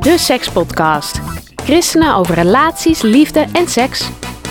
de Sekspodcast. Christenen over relaties, liefde en seks.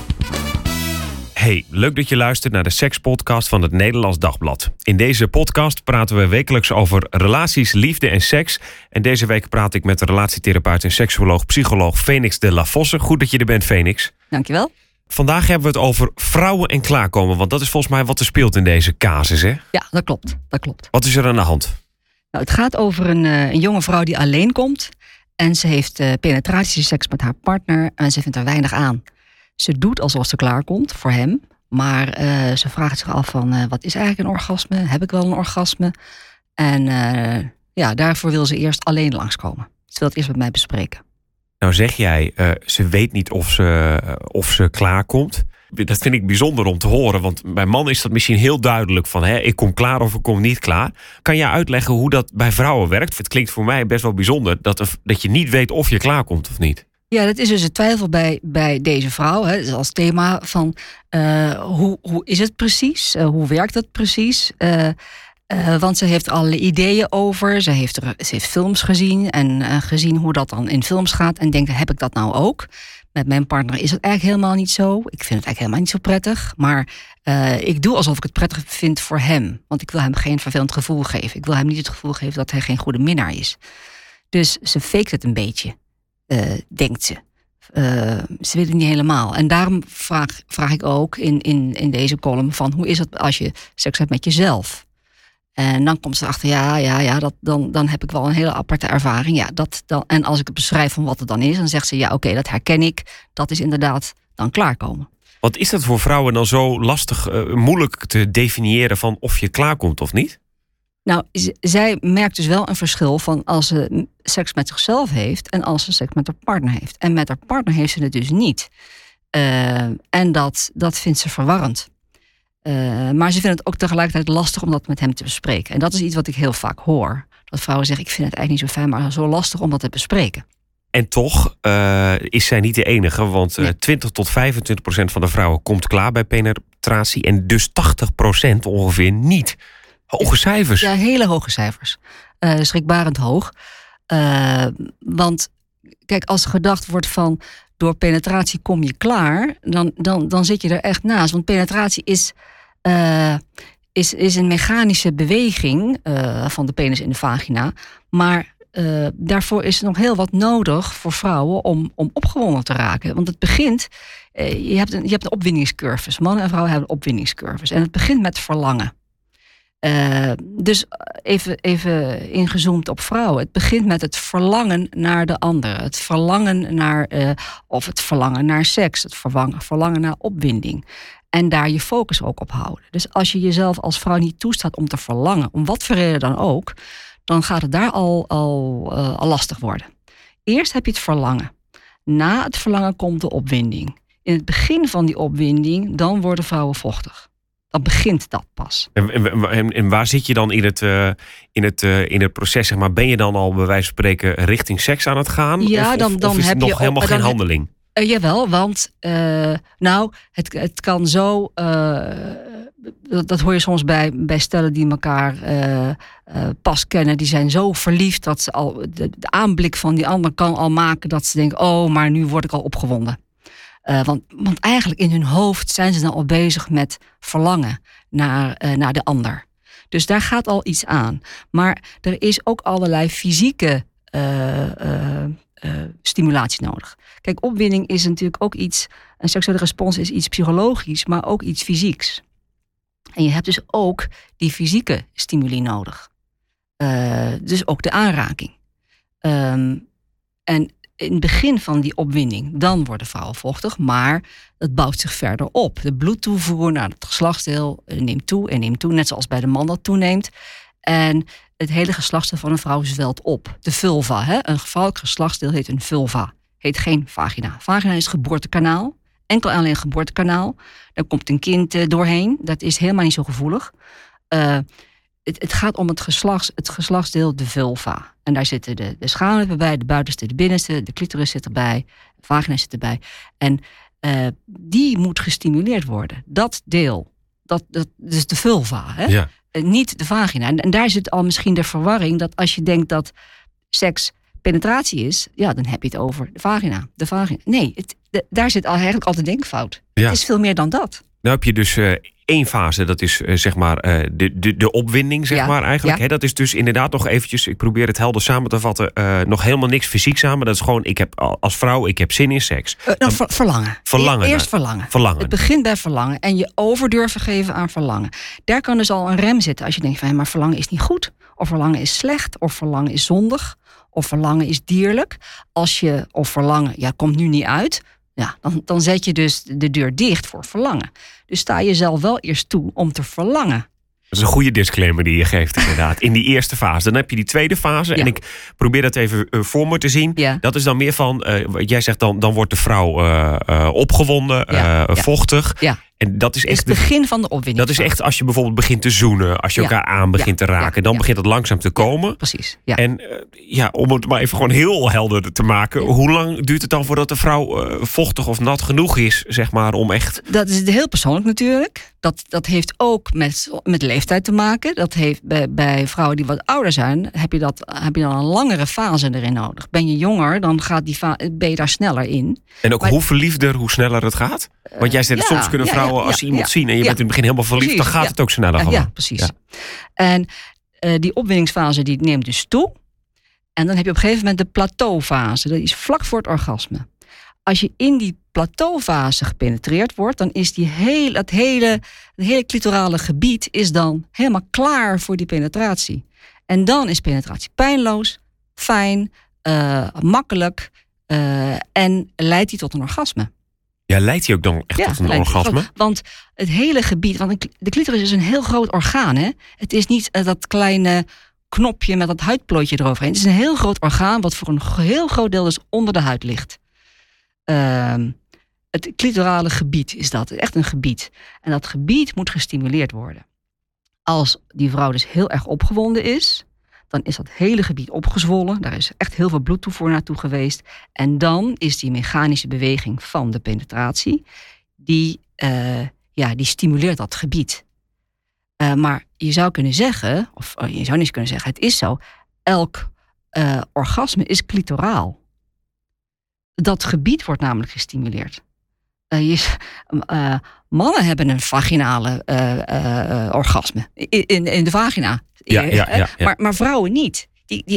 Hey, leuk dat je luistert naar de Sekspodcast van het Nederlands Dagblad. In deze podcast praten we wekelijks over relaties, liefde en seks. En deze week praat ik met de relatietherapeut en seksuoloog, psycholoog Fenix de la Fosse. Goed dat je er bent, Fenix. Dankjewel. Vandaag hebben we het over vrouwen en klaarkomen. Want dat is volgens mij wat er speelt in deze casus, hè? Ja, dat klopt. Wat is er aan de hand? Nou, het gaat over een jonge vrouw die alleen komt. En ze heeft penetratieseks met haar partner en ze vindt er weinig aan. Ze doet alsof ze klaarkomt voor hem. Maar ze vraagt zich af van wat is eigenlijk een orgasme? Heb ik wel een orgasme? En daarvoor wil ze eerst alleen langskomen. Ze wil het eerst met mij bespreken. Nou zeg jij, ze weet niet of ze klaarkomt. Dat vind ik bijzonder om te horen. Want bij mannen is dat misschien heel duidelijk van ik kom klaar of ik kom niet klaar. Kan jij uitleggen hoe dat bij vrouwen werkt? Het klinkt voor mij best wel bijzonder dat je niet weet of je klaarkomt of niet. Ja, dat is dus een twijfel bij deze vrouw. Hè. Dus als thema van hoe is het precies? Hoe werkt het precies? Want ze heeft allerlei ideeën over. Ze heeft films gezien en gezien hoe dat dan in films gaat. En denkt, heb ik dat nou ook? Met mijn partner is het eigenlijk helemaal niet zo. Ik vind het eigenlijk helemaal niet zo prettig. Maar ik doe alsof ik het prettig vind voor hem. Want ik wil hem geen vervelend gevoel geven. Ik wil hem niet het gevoel geven dat hij geen goede minnaar is. Dus ze faked het een beetje. Denkt ze. Ze weet het niet helemaal. En daarom vraag ik ook in deze column van hoe is het als je seks hebt met jezelf? En dan komt ze achter, dan heb ik wel een hele aparte ervaring. Ja, en als ik het beschrijf van wat het dan is, dan zegt ze ja, oké, dat herken ik. Dat is inderdaad dan klaarkomen. Wat is dat voor vrouwen dan zo lastig, moeilijk te definiëren van of je klaarkomt of niet? Nou, zij merkt dus wel een verschil van als ze seks met zichzelf heeft en als ze seks met haar partner heeft. En met haar partner heeft ze het dus niet. En dat vindt ze verwarrend. Maar ze vindt het ook tegelijkertijd lastig om dat met hem te bespreken. En dat is iets wat ik heel vaak hoor. Dat vrouwen zeggen, ik vind het eigenlijk niet zo fijn, maar zo lastig om dat te bespreken. En toch is zij niet de enige, want 20 tot 25% van de vrouwen komt klaar bij penetratie en dus 80% ongeveer niet. Hoge cijfers. Ja, hele hoge cijfers. Schrikbarend hoog. Want kijk, als er gedacht wordt van door penetratie kom je klaar, dan zit je er echt naast. Want penetratie is een mechanische beweging van de penis in de vagina. Maar daarvoor is er nog heel wat nodig voor vrouwen om opgewonden te raken. Want het begint, je hebt een opwindingscurves. Mannen en vrouwen hebben opwindingscurves. En het begint met verlangen. Dus even ingezoomd op vrouwen. Het begint met het verlangen naar de ander. Het verlangen naar het verlangen naar seks. Het verlangen naar opwinding. En daar je focus ook op houden. Dus als je jezelf als vrouw niet toestaat om te verlangen, om wat voor reden dan ook, dan gaat het daar al lastig worden. Eerst heb je het verlangen. Na het verlangen komt de opwinding. In het begin van die opwinding, dan worden vrouwen vochtig. Dan begint dat pas. En waar zit je dan in het proces? Zeg maar, ben je dan al bij wijze van spreken richting seks aan het gaan? Ja, of is het nog helemaal geen handeling? Jawel, want het kan zo. Dat hoor je soms bij stellen die elkaar pas kennen. Die zijn zo verliefd dat ze al de aanblik van die ander kan al maken dat ze denken, oh, maar nu word ik al opgewonden. Want eigenlijk in hun hoofd zijn ze dan al bezig met verlangen naar de ander. Dus daar gaat al iets aan. Maar er is ook allerlei fysieke stimulatie nodig. Kijk, opwinding is natuurlijk ook iets, een seksuele respons is iets psychologisch, maar ook iets fysieks. En je hebt dus ook die fysieke stimuli nodig. Dus ook de aanraking. En in het begin van die opwinding, dan worden vrouwen vochtig, maar het bouwt zich verder op. De bloedtoevoer naar het geslachtsdeel neemt toe, net zoals bij de man dat toeneemt. En het hele geslachtsdeel van een vrouw zwelt op. De vulva, een vrouwelijk geslachtsdeel heet een vulva, heet geen vagina. Vagina is het geboortekanaal, enkel alleen geboortekanaal. Daar komt een kind doorheen, dat is helemaal niet zo gevoelig. Het gaat om het geslachtsdeel, de vulva. En daar zitten de schaamlippen bij, de buitenste, de binnenste, de clitoris zit erbij, de vagina zit erbij. En die moet gestimuleerd worden. Dat deel, dat is de vulva, hè? Niet de vagina. En daar zit al misschien de verwarring dat als je denkt dat seks penetratie is, dan heb je het over de vagina. Nee, daar zit eigenlijk al de denkfout. Ja. Het is veel meer dan dat. Nou heb je dus 1 fase, dat is de opwinding, zeg maar eigenlijk. Ja. Hè, dat is dus inderdaad nog eventjes, ik probeer het helder samen te vatten, nog helemaal niks fysieks aan, maar dat is gewoon, ik heb als vrouw, ik heb zin in seks. Verlangen. Eerst verlangen. Het begint bij verlangen en je over durven geven aan verlangen. Daar kan dus al een rem zitten als je denkt van, maar verlangen is niet goed, of verlangen is slecht, of verlangen is zondig, of verlangen is dierlijk. Of verlangen, komt nu niet uit. Ja, dan zet je dus de deur dicht voor verlangen. Dus sta jezelf wel eerst toe om te verlangen. Dat is een goede disclaimer die je geeft inderdaad. In die eerste fase. Dan heb je die tweede fase. Ja. En ik probeer dat even voor me te zien. Ja. Dat is dan meer van, jij zegt dan wordt de vrouw opgewonden, vochtig. Ja. En dat is echt het begin van de opwinding. Dat is echt als je bijvoorbeeld begint te zoenen, als je elkaar aan begint te raken, dan begint het langzaam te komen. Ja, precies. Ja. En om het maar even gewoon heel helder te maken, hoe lang duurt het dan voordat de vrouw vochtig of nat genoeg is, zeg maar, om echt. Dat is heel persoonlijk natuurlijk. Dat heeft ook met leeftijd te maken. Dat heeft bij vrouwen die wat ouder zijn, heb je dan een langere fase erin nodig. Ben je jonger, dan ben je daar sneller in. En ook hoe verliefder, hoe sneller het gaat? Want jij zegt, soms kunnen vrouwen, als ze iemand zien en je bent in het begin helemaal verliefd, precies, dan gaat het ook sneller gewoon. Ja, precies. Ja. En die opwindingsfase die neemt dus toe. En dan heb je op een gegeven moment de plateaufase. Dat is vlak voor het orgasme. Als je in die plateaufase gepenetreerd wordt, dan is het hele clitorale gebied is dan helemaal klaar voor die penetratie. En dan is penetratie pijnloos, fijn, makkelijk en leidt die tot een orgasme. Ja, leidt hij ook dan echt tot een orgasme? Want het hele gebied, want de clitoris is een heel groot orgaan. Hè? Het is niet dat kleine knopje met dat huidplooitje eroverheen. Het is een heel groot orgaan wat voor een heel groot deel dus onder de huid ligt. Het clitorale gebied is dat, echt een gebied. En dat gebied moet gestimuleerd worden. Als die vrouw dus heel erg opgewonden is, dan is dat hele gebied opgezwollen. Daar is echt heel veel bloedtoevoer naartoe geweest. En dan is die mechanische beweging van de penetratie, die stimuleert dat gebied. Maar je zou kunnen zeggen, of je zou niet kunnen zeggen, het is zo, elk orgasme is clitoraal. Dat gebied wordt namelijk gestimuleerd. Mannen hebben een vaginale orgasme in de vagina. Ja. Maar vrouwen niet.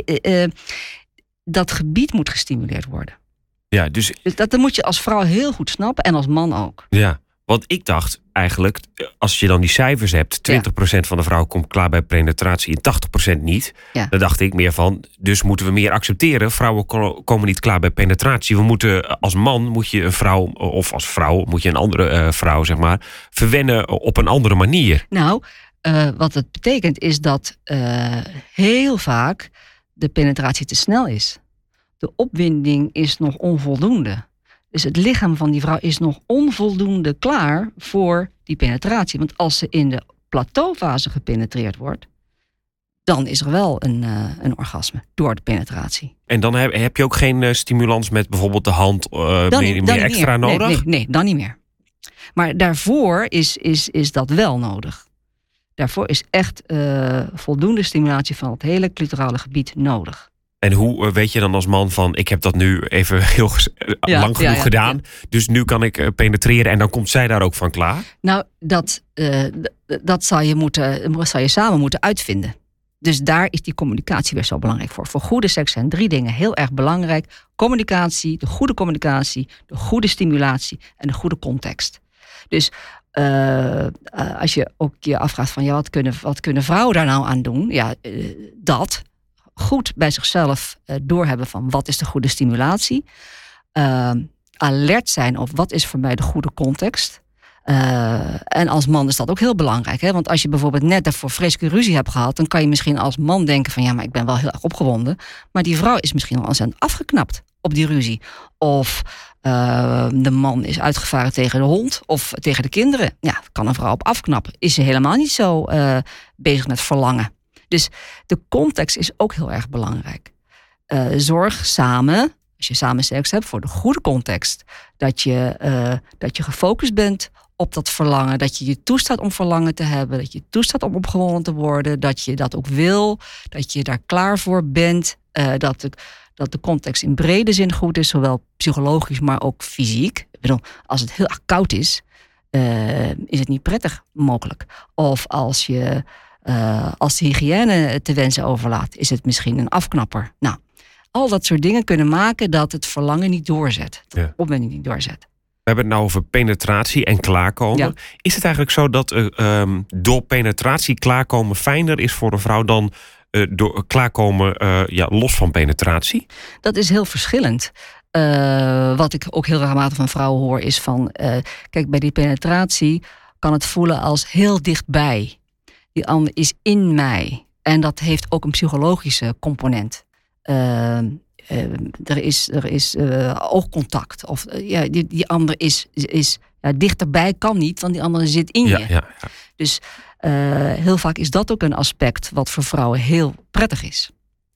Dat gebied moet gestimuleerd worden. Ja, dus dat moet je als vrouw heel goed snappen en als man ook. Ja, want ik dacht eigenlijk, als je dan die cijfers hebt, 20% van de vrouwen komt klaar bij penetratie en 80% niet. Ja. Dan dacht ik meer van, dus moeten we meer accepteren. Vrouwen komen niet klaar bij penetratie. We moeten als man, moet je een vrouw, of als vrouw moet je een andere vrouw, zeg maar, verwennen op een andere manier. Nou, wat het betekent is dat heel vaak de penetratie te snel is. De opwinding is nog onvoldoende. Dus het lichaam van die vrouw is nog onvoldoende klaar voor die penetratie. Want als ze in de plateaufase gepenetreerd wordt, dan is er wel een orgasme door de penetratie. En dan heb je ook geen stimulans met bijvoorbeeld de hand meer extra nodig? Nee, dan niet meer. Maar daarvoor is dat wel nodig. Daarvoor is echt voldoende stimulatie van het hele clitorale gebied nodig. En hoe weet je dan als man van, ik heb dat nu even heel lang genoeg gedaan, dus nu kan ik penetreren en dan komt zij daar ook van klaar? Nou, dat zou je samen moeten uitvinden. Dus daar is die communicatie weer zo belangrijk voor. Voor goede seks zijn 3 dingen heel erg belangrijk. Communicatie, de goede stimulatie en de goede context. Dus als je ook je afvraagt van, wat kunnen vrouwen daar nou aan doen? Ja, dat goed bij zichzelf doorhebben van wat is de goede stimulatie. Alert zijn op wat is voor mij de goede context. En als man is dat ook heel belangrijk. Hè? Want als je bijvoorbeeld net daarvoor vreselijke ruzie hebt gehad, dan kan je misschien als man denken van, ja, maar ik ben wel heel erg opgewonden. Maar die vrouw is misschien al ontzettend afgeknapt op die ruzie. Of de man is uitgevaren tegen de hond of tegen de kinderen. Ja, kan een vrouw op afknappen. Is ze helemaal niet zo bezig met verlangen. Dus de context is ook heel erg belangrijk. Zorg samen, als je samen seks hebt, voor de goede context. Dat je gefocust bent op dat verlangen. Dat je je toestaat om verlangen te hebben. Dat je toestaat om opgewonden te worden. Dat je dat ook wil. Dat je daar klaar voor bent. Dat dat de context in brede zin goed is, zowel psychologisch, maar ook fysiek. Ik bedoel, als het heel erg koud is het niet prettig mogelijk. Of als de hygiëne te wensen overlaat, is het misschien een afknapper. Nou, al dat soort dingen kunnen maken dat het verlangen niet doorzet. De opwinding niet doorzet. We hebben het nou over penetratie en klaarkomen. Ja. Is het eigenlijk zo dat door penetratie klaarkomen fijner is voor een vrouw dan door klaarkomen los van penetratie? Dat is heel verschillend. Wat ik ook heel regelmatig van vrouwen hoor is van... kijk, bij die penetratie kan het voelen als heel dichtbij. Die ander is in mij. En dat heeft ook een psychologische component. Er is oogcontact. Of die ander is dichterbij kan niet, want die andere zit in je. Ja. Dus heel vaak is dat ook een aspect wat voor vrouwen heel prettig is.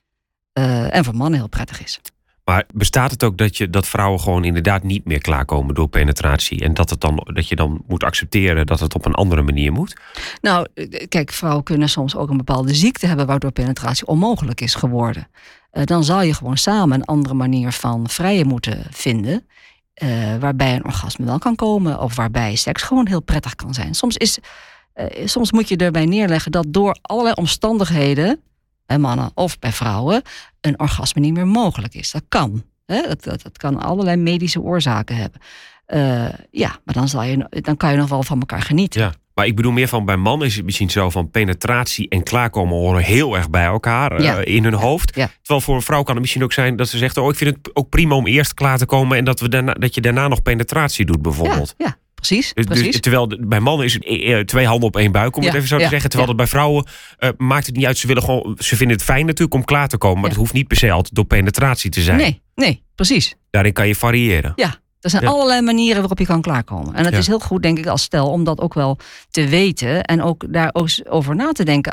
En voor mannen heel prettig is. Maar bestaat het ook dat vrouwen gewoon inderdaad niet meer klaarkomen door penetratie? En dat je dan moet accepteren dat het op een andere manier moet? Nou, kijk, vrouwen kunnen soms ook een bepaalde ziekte hebben waardoor penetratie onmogelijk is geworden. Dan zal je gewoon samen een andere manier van vrijen moeten vinden. Waarbij een orgasme wel kan komen. Of waarbij seks gewoon heel prettig kan zijn. Soms moet je erbij neerleggen dat door allerlei omstandigheden, bij mannen of bij vrouwen, een orgasme niet meer mogelijk is. Dat kan. Dat kan allerlei medische oorzaken hebben. Maar dan kan je nog wel van elkaar genieten. Ja. Maar ik bedoel meer van, bij mannen is het misschien zo van penetratie en klaarkomen horen heel erg bij elkaar in hun hoofd. Ja. Terwijl voor een vrouw kan het misschien ook zijn dat ze zegt, ik vind het ook prima om eerst klaar te komen en dat je daarna nog penetratie doet bijvoorbeeld. Ja. Precies. Dus, terwijl bij mannen is het 2 handen op 1 buik, om het even zo te zeggen. Terwijl het bij vrouwen maakt het niet uit. Ze vinden het fijn natuurlijk om klaar te komen. Maar het hoeft niet per se altijd door penetratie te zijn. Nee, precies. Daarin kan je variëren. Ja, er zijn allerlei manieren waarop je kan klaarkomen. En het is heel goed, denk ik, als stel om dat ook wel te weten. En ook daar over na te denken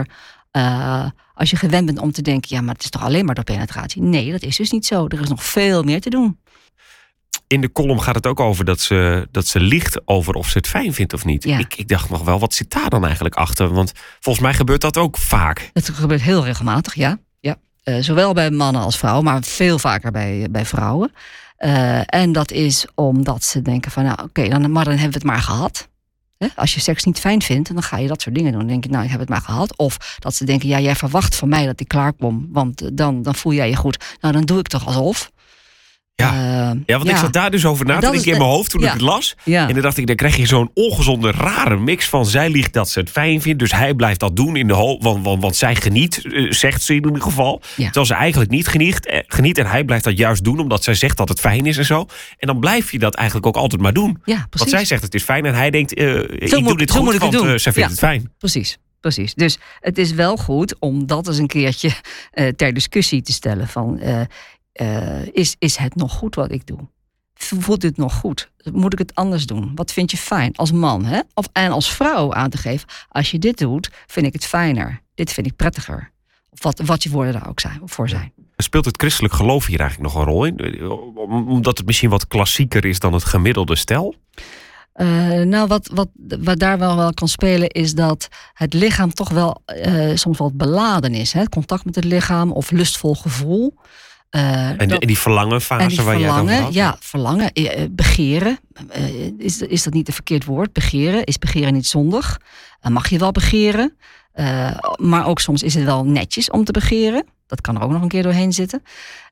als je gewend bent om te denken, maar het is toch alleen maar door penetratie. Nee, dat is dus niet zo. Er is nog veel meer te doen. In de column gaat het ook over dat ze liegt over of ze het fijn vindt of niet. Ja. Ik dacht nog wel, wat zit daar dan eigenlijk achter? Want volgens mij gebeurt dat ook vaak. Het gebeurt heel regelmatig, ja. Zowel bij mannen als vrouwen, maar veel vaker bij vrouwen. En dat is omdat ze denken van, dan hebben we het maar gehad. Als je seks niet fijn vindt, dan ga je dat soort dingen doen. Dan denk je, ik heb het maar gehad. Of dat ze denken, jij verwacht van mij dat ik klaar kom. Want dan voel jij je goed. Nou, dan doe ik toch alsof. Want ik zat daar dus over na te denken in mijn hoofd toen ik het las. Ja. En dan dacht ik, dan krijg je zo'n ongezonde, rare mix van zij liegt dat ze het fijn vindt, dus hij blijft dat doen in de hoop, want zij geniet, zegt ze in ieder geval. Ja. Terwijl ze eigenlijk niet geniet en hij blijft dat juist doen omdat zij zegt dat het fijn is en zo. En dan blijf je dat eigenlijk ook altijd maar doen. Ja, want zij zegt het is fijn en hij denkt, ik doe dit goed, want zij vindt het fijn. Precies. Dus het is wel goed om dat eens een keertje ter discussie te stellen van, is het nog goed wat ik doe? Voelt dit nog goed? Moet ik het anders doen? Wat vind je fijn als man? Hè? En als vrouw aan te geven, als je dit doet, vind ik het fijner. Dit vind ik prettiger. Of wat je woorden daar ook voor zijn. Speelt het christelijk geloof hier eigenlijk nog een rol in? Omdat het misschien wat klassieker is dan het gemiddelde stel? Wat daar wel kan spelen is dat het lichaam toch wel soms wat beladen is. Hè? Contact met het lichaam of lustvol gevoel. En die verlangenfase waar jij het over had? Ja, verlangen. Begeren. Is dat niet een verkeerd woord? Begeren. Is begeren niet zondig? Mag je wel begeren? Maar ook soms is het wel netjes om te begeren. Dat kan er ook nog een keer doorheen zitten.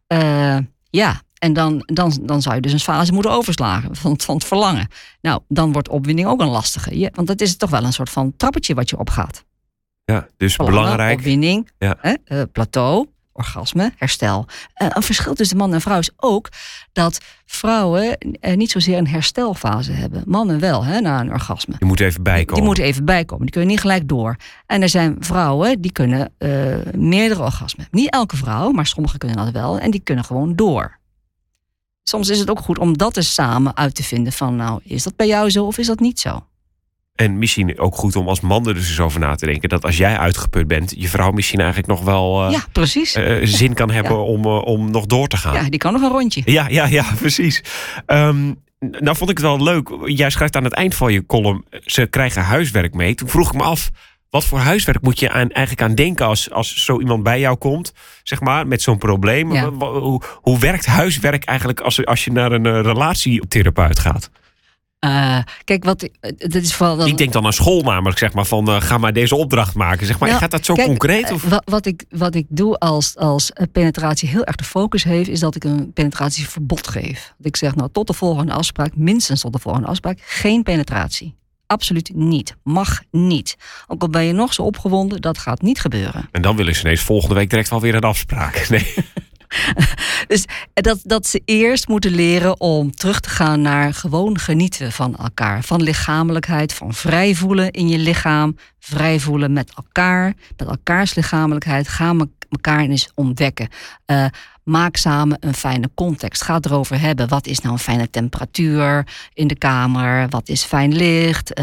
En dan zou je dus een fase moeten overslagen van het verlangen. Nou, dan wordt opwinding ook een lastige. Want dat is toch wel een soort van trappetje wat je opgaat. Ja, dus verlangen, belangrijk. Opwinding, plateau, orgasme, herstel. Een verschil tussen man en vrouw is ook dat vrouwen niet zozeer een herstelfase hebben. Mannen wel, na een orgasme. Die moeten even bijkomen. Die kunnen niet gelijk door. En er zijn vrouwen die kunnen meerdere orgasmen. Niet elke vrouw, maar sommigen kunnen dat wel. En die kunnen gewoon door. Soms is het ook goed om dat eens samen uit te vinden van, is dat bij jou zo of is dat niet zo? En misschien ook goed om als man er dus eens over na te denken, dat als jij uitgeput bent, je vrouw misschien eigenlijk nog wel zin kan hebben om nog door te gaan. Ja, die kan nog een rondje. Ja, precies. Nou vond ik het wel leuk. Jij schrijft aan het eind van je column, ze krijgen huiswerk mee. Toen vroeg ik me af, Wat voor huiswerk moet je eigenlijk aan denken als zo iemand bij jou komt, zeg maar, met zo'n probleem? Ja. Hoe werkt huiswerk eigenlijk als je naar een relatietherapeut gaat? Kijk, dat is vooral. Ik denk dan aan school namelijk, zeg maar, van ga maar deze opdracht maken. Zeg maar, gaat dat zo concreet? Of? Wat ik doe als penetratie heel erg de focus heeft, is dat ik een penetratieverbod geef. Dat ik zeg, nou, tot de volgende afspraak, minstens tot de volgende afspraak, geen penetratie. Absoluut niet. Mag niet. Ook al ben je nog zo opgewonden, dat gaat niet gebeuren. En dan willen ze ineens volgende week direct wel weer een afspraak. Nee. Dus dat ze eerst moeten leren om terug te gaan naar gewoon genieten van elkaar. Van lichamelijkheid, van vrij voelen in je lichaam. Vrij voelen met elkaar, met elkaars lichamelijkheid. Gaan elkaar eens ontdekken. Maak samen een fijne context. Ga het erover hebben. Wat is nou een fijne temperatuur in de kamer? Wat is fijn licht?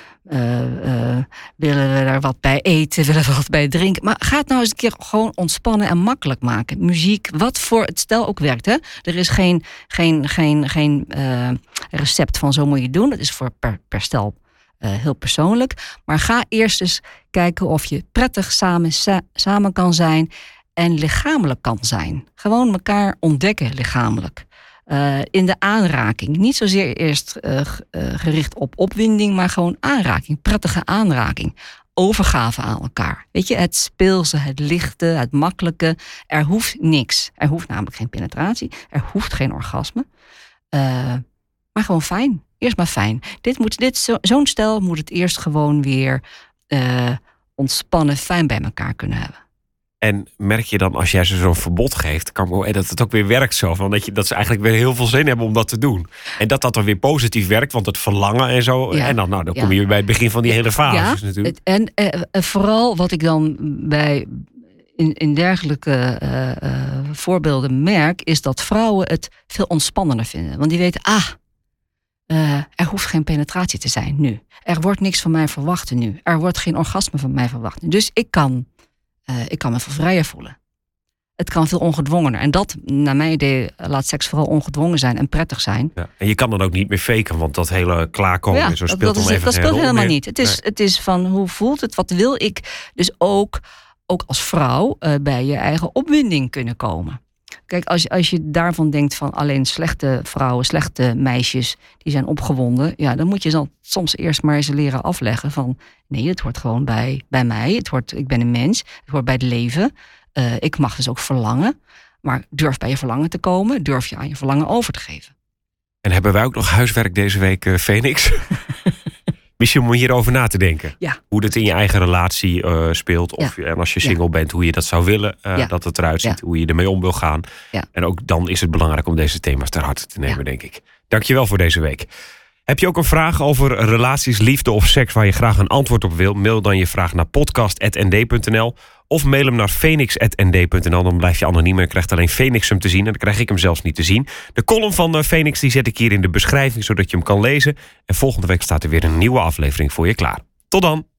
Willen we er wat bij eten? Willen we wat bij drinken? Maar ga het nou eens een keer gewoon ontspannen en makkelijk maken. Muziek, wat voor het stel ook werkt. Hè? Er is geen recept van zo moet je het doen. Dat is voor per stel heel persoonlijk. Maar ga eerst eens kijken of je prettig samen kan zijn en lichamelijk kan zijn. Gewoon elkaar ontdekken lichamelijk. In de aanraking. Niet zozeer eerst gericht op opwinding, maar gewoon aanraking. Prettige aanraking. Overgave aan elkaar. Weet je, het speelse, het lichte, het makkelijke. Er hoeft niks. Er hoeft namelijk geen penetratie. Er hoeft geen orgasme. Maar gewoon fijn. Eerst maar fijn. Zo'n stel moet het eerst gewoon weer ontspannen, fijn bij elkaar kunnen hebben. En merk je dan, als jij ze zo'n verbod geeft, dat het ook weer werkt zo. Van dat ze eigenlijk weer heel veel zin hebben om dat te doen. En dat dan weer positief werkt, want het verlangen en zo. Ja. En dan kom je weer bij het begin van die hele fase natuurlijk. En vooral wat ik dan in dergelijke voorbeelden merk, is dat vrouwen het veel ontspannender vinden. Want die weten, er hoeft geen penetratie te zijn nu. Er wordt niks van mij verwacht nu. Er wordt geen orgasme van mij verwacht nu. Dus ik kan me veel vrijer voelen. Het kan veel ongedwongener. En dat, naar mijn idee, laat seks vooral ongedwongen zijn en prettig zijn. Ja. En je kan dan ook niet meer faken, want dat hele klaarkomen en zo speelt dan even. Dat speelt helemaal niet. Het is van, hoe voelt het? Wat wil ik? Dus ook als vrouw bij je eigen opwinding kunnen komen. Kijk, als je daarvan denkt van alleen slechte vrouwen, slechte meisjes, die zijn opgewonden. Ja, dan moet je dan soms eerst maar eens leren afleggen van, nee, het hoort gewoon bij mij. Ik ben een mens. Het hoort bij het leven. Ik mag dus ook verlangen. Maar durf bij je verlangen te komen. Durf je aan je verlangen over te geven. En hebben wij ook nog huiswerk deze week, Phoenix? Misschien om hierover na te denken. Ja. Hoe dat in je eigen relatie speelt. En als je single bent, hoe je dat zou willen. Dat het eruit ziet. Hoe je ermee om wil gaan. Ja. En ook dan is het belangrijk om deze thema's ter harte te nemen, denk ik. Dankjewel voor deze week. Heb je ook een vraag over relaties, liefde of seks waar je graag een antwoord op wil? Mail dan je vraag naar podcast@nd.nl of mail hem naar phoenix@nd.nl. Dan blijf je anoniem en krijgt alleen Phoenix hem te zien. En dan krijg ik hem zelfs niet te zien. De column van Phoenix die zet ik hier in de beschrijving, zodat je hem kan lezen. En volgende week staat er weer een nieuwe aflevering voor je klaar. Tot dan!